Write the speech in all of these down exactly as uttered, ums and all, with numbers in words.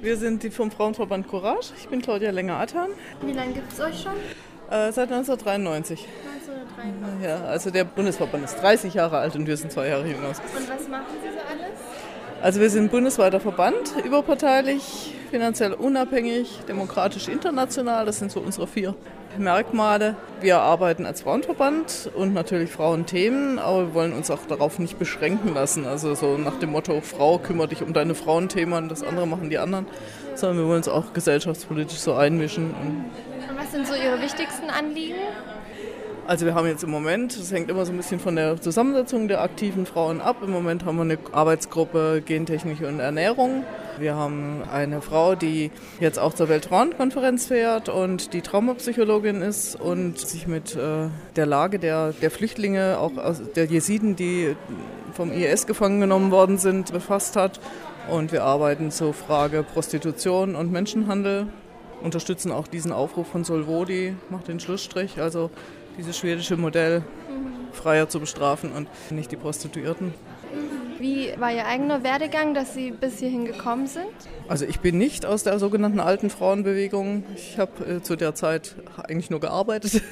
Wir sind die vom Frauenverband Courage. Ich bin Claudia Lenger-Athan. Wie lange gibt es euch schon? Äh, seit neunzehnhundertdreiundneunzig. neunzehnhundertdreiundneunzig. Ja, also der Bundesverband ist dreißig Jahre alt und wir sind zwei Jahre jünger. Und was machen Sie so alles? Also wir sind ein bundesweiter Verband, überparteilich, finanziell unabhängig, demokratisch international. Das sind so unsere vier Merkmale. Wir arbeiten als Frauenverband und natürlich Frauenthemen, aber wir wollen uns auch darauf nicht beschränken lassen. Also so nach dem Motto, Frau, kümmere dich um deine Frauenthemen und das andere machen die anderen. Sondern wir wollen uns auch gesellschaftspolitisch so einmischen. Und was sind so Ihre wichtigsten Anliegen? Also wir haben jetzt im Moment, das hängt immer so ein bisschen von der Zusammensetzung der aktiven Frauen ab. Im Moment haben wir eine Arbeitsgruppe Gentechnik und Ernährung. Wir haben eine Frau, die jetzt auch zur Weltfrauenkonferenz fährt und die Traumapsychologin ist und sich mit äh, der Lage der, der Flüchtlinge, auch aus der Jesiden, die vom I S gefangen genommen worden sind, befasst hat. Und wir arbeiten zur Frage Prostitution und Menschenhandel, unterstützen auch diesen Aufruf von Solvodi, macht den Schlussstrich, also dieses schwedische Modell, Freier zu bestrafen und nicht die Prostituierten. Wie war Ihr eigener Werdegang, dass Sie bis hierhin gekommen sind? Also ich bin nicht aus der sogenannten alten Frauenbewegung. Ich habe äh, zu der Zeit eigentlich nur gearbeitet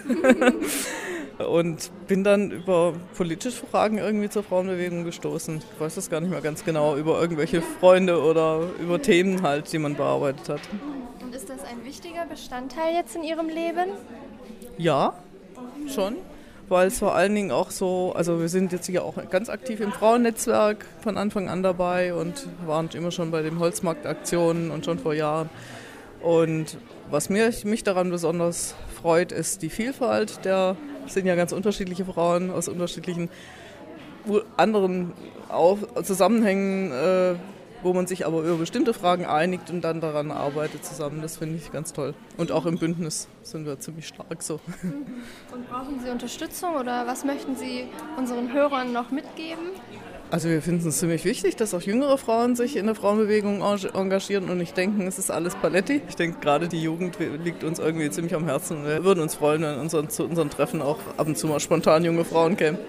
und bin dann über politische Fragen irgendwie zur Frauenbewegung gestoßen. Ich weiß das gar nicht mehr ganz genau, über irgendwelche Freunde oder über Themen halt, die man bearbeitet hat. Und ist das ein wichtiger Bestandteil jetzt in Ihrem Leben? Ja, schon, weil es vor allen Dingen auch so, also wir sind jetzt hier auch ganz aktiv im Frauennetzwerk von Anfang an dabei und waren immer schon bei den Holzmarktaktionen und schon vor Jahren. Und was mir, mich daran besonders freut, ist die Vielfalt. Der es sind ja ganz unterschiedliche Frauen aus unterschiedlichen anderen Zusammenhängen, äh, wo man sich aber über bestimmte Fragen einigt und dann daran arbeitet zusammen. Das finde ich ganz toll. Und auch im Bündnis sind wir ziemlich stark so. Und brauchen Sie Unterstützung oder was möchten Sie unseren Hörern noch mitgeben? Also wir finden es ziemlich wichtig, dass auch jüngere Frauen sich in der Frauenbewegung engagieren und nicht denken, es ist alles Paletti. Ich denke, gerade die Jugend liegt uns irgendwie ziemlich am Herzen. Wir würden uns freuen, wenn unseren, zu unseren Treffen auch ab und zu mal spontan junge Frauen kämen.